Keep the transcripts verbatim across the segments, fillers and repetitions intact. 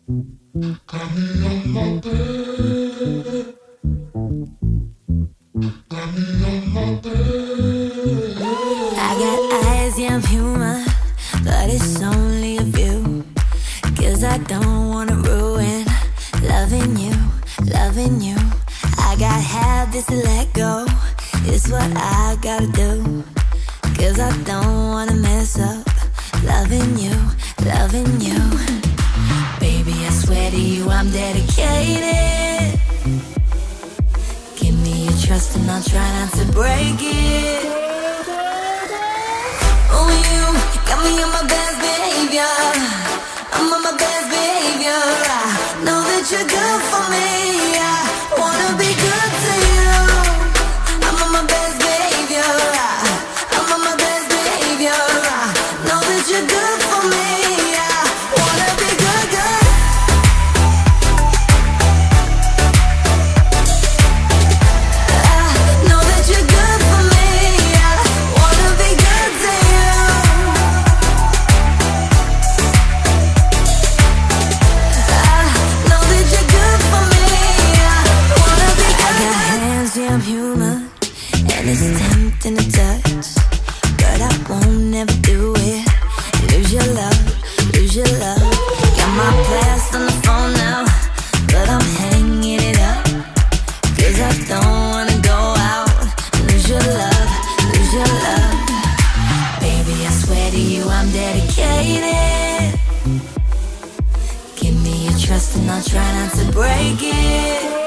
I got eyes, yeah, I'm human, but it's only a view. Cause I don't wanna ruin loving you, loving you. I got habits to let go, it's what I gotta do. Cause I don't wanna mess up loving you, loving you. Baby, I swear to you, I'm dedicated. Give me your trust and I'll try not to break it. Oh, you got me on my best behavior. I'm on my best behavior. I know that you're good for me. I wanna be good to you. I'm on my best behavior. I'm on my best behavior. I know that you're good for me. I wanna be good, good. I know that you're good for me. I wanna be good to you. I'm human, and it's tempting to touch, but I won't never do it. Lose your love, lose your love. Got my blast on the phone now, but I'm hanging it up. Cause I don't wanna go out. Lose your love, lose your love. Baby, I swear to you, I'm dedicated. Give me your trust and I'll try not to break it.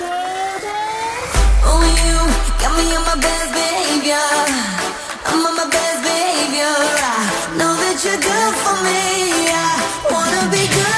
Oh, you got me on my best behavior. I'm on my best behavior. I know that you're good for me. I wanna be good.